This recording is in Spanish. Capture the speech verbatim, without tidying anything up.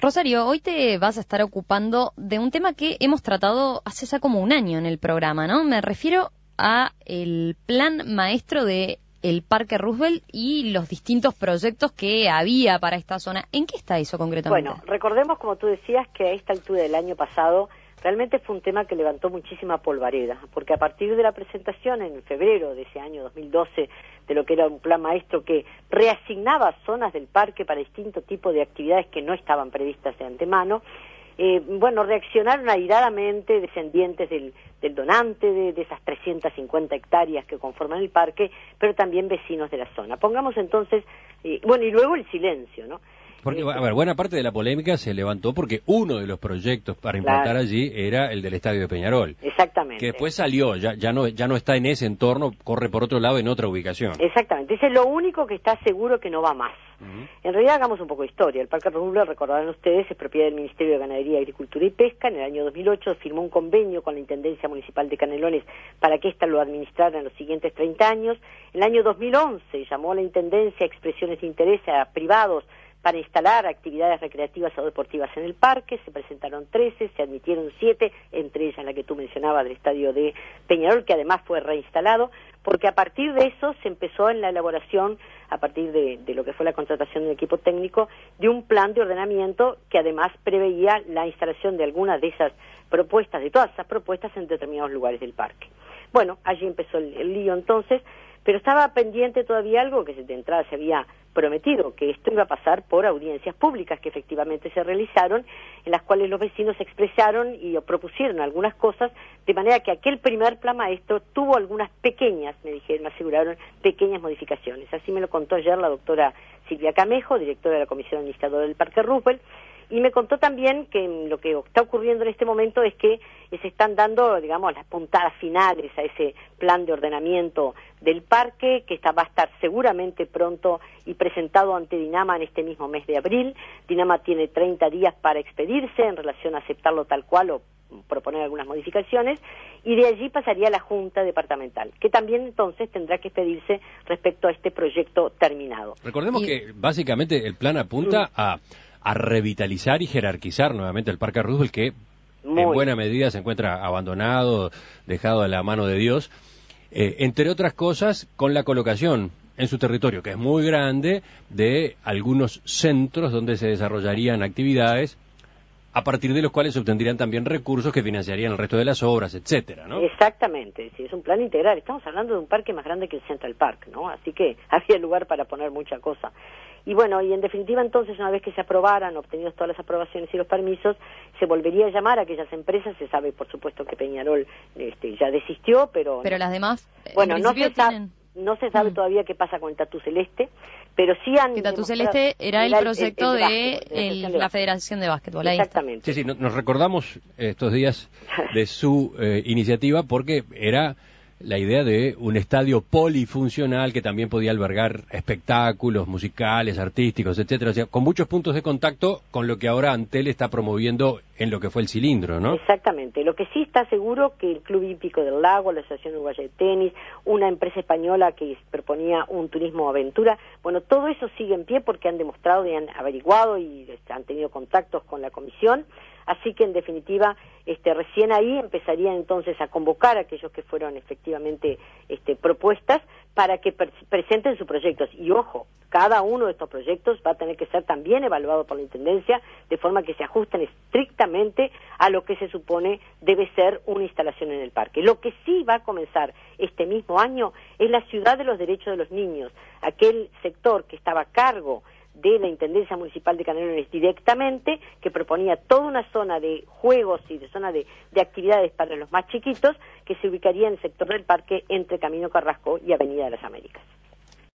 Rosario, hoy te vas a estar ocupando de un tema que hemos tratado hace ya como un año en el programa, ¿no? Me refiero a el plan maestro de el Parque Roosevelt y los distintos proyectos que había para esta zona. ¿En qué está eso concretamente? Bueno, recordemos, como tú decías, que a esta altura del año pasado realmente fue un tema que levantó muchísima polvareda, porque a partir de la presentación en febrero de ese año dos mil doce de lo que era un plan maestro que reasignaba zonas del parque para distintos tipos de actividades que no estaban previstas de antemano, eh, bueno, reaccionaron airadamente descendientes del, del donante de, de esas trescientas cincuenta hectáreas que conforman el parque, pero también vecinos de la zona. Pongamos entonces, eh, bueno, y luego el silencio, ¿no? Porque, a ver, buena parte de la polémica se levantó porque uno de los proyectos para implantar claro. allí era el del Estadio de Peñarol. Exactamente. Que después salió, ya, ya, no, ya no está en ese entorno, corre por otro lado en otra ubicación. Exactamente, ese es lo único que está seguro que no va más. Uh-huh. En realidad, hagamos un poco de historia. El Parque Roosevelt, recordarán ustedes, es propiedad del Ministerio de Ganadería, Agricultura y Pesca. En el año dos mil ocho firmó un convenio con la Intendencia Municipal de Canelones para que ésta lo administrara en los siguientes treinta años. En el año dos mil once llamó a la Intendencia expresiones de interés a privados para instalar actividades recreativas o deportivas en el parque. Se presentaron trece, se admitieron siete, entre ellas la que tú mencionabas del estadio de Peñarol, que además fue reinstalado, porque a partir de eso se empezó en la elaboración, a partir de, de lo que fue la contratación del equipo técnico, de un plan de ordenamiento que además preveía la instalación de algunas de esas propuestas, de todas esas propuestas en determinados lugares del parque. Bueno, allí empezó el, el lío entonces, pero estaba pendiente todavía algo que de entrada se había prometido, que esto iba a pasar por audiencias públicas que efectivamente se realizaron, en las cuales los vecinos expresaron y propusieron algunas cosas, de manera que aquel primer plan maestro tuvo algunas pequeñas, me dijeron, me aseguraron, pequeñas modificaciones. Así me lo contó ayer la doctora Silvia Camejo, directora de la Comisión Administradora del Parque Roosevelt, y me contó también que lo que está ocurriendo en este momento es que se están dando, digamos, las puntadas finales a ese plan de ordenamiento del parque, que está, va a estar seguramente pronto y presentado ante Dinama en este mismo mes de abril. Dinama tiene treinta días para expedirse en relación a aceptarlo tal cual o proponer algunas modificaciones, y de allí pasaría a la Junta Departamental, que también entonces tendrá que expedirse respecto a este proyecto terminado. Recordemos y... que básicamente el plan apunta mm. a... a revitalizar y jerarquizar nuevamente el Parque Roosevelt, que Muy. en buena medida se encuentra abandonado, dejado a la mano de Dios, eh, entre otras cosas con la colocación en su territorio, que es muy grande, de algunos centros donde se desarrollarían actividades, a partir de los cuales se obtendrían también recursos que financiarían el resto de las obras, etcétera, ¿no? Exactamente, sí, es un plan integral. Estamos hablando de un parque más grande que el Central Park, ¿no? Así que había lugar para poner mucha cosa. Y bueno, y en definitiva entonces, una vez que se aprobaran, obtenidos todas las aprobaciones y los permisos, se volvería a llamar a aquellas empresas. Se sabe, por supuesto, que Peñarol este, ya desistió, pero... Pero las demás, bueno, no se, tienen... no se sabe mm. todavía qué pasa con el Tatú Celeste, pero sí han... El Tatú Celeste era el proyecto el, el, el de, de, básquet, de, el, de la Federación de Básquetbol. Exactamente. Sí, sí, nos recordamos estos días de su eh, iniciativa porque era... la idea de un estadio polifuncional que también podía albergar espectáculos musicales, artísticos, etcétera, o sea, con muchos puntos de contacto con lo que ahora Antel está promoviendo en lo que fue el cilindro, ¿no? Exactamente. Lo que sí está seguro que el Club Hípico del Lago, la Asociación Uruguaya de Tenis, una empresa española que proponía un turismo aventura, bueno, todo eso sigue en pie porque han demostrado y han averiguado y han tenido contactos con la comisión. Así que, en definitiva, este, recién ahí empezarían entonces a convocar a aquellos que fueron efectivamente este, propuestas para que pre presenten sus proyectos. Y ojo, cada uno de estos proyectos va a tener que ser también evaluado por la Intendencia, de forma que se ajusten estrictamente a lo que se supone debe ser una instalación en el parque. Lo que sí va a comenzar este mismo año es la Ciudad de los Derechos de los Niños, aquel sector que estaba a cargo de la Intendencia Municipal de Canelones directamente, que proponía toda una zona de juegos y de zona de, de actividades para los más chiquitos, que se ubicaría en el sector del parque entre Camino Carrasco y Avenida de las Américas.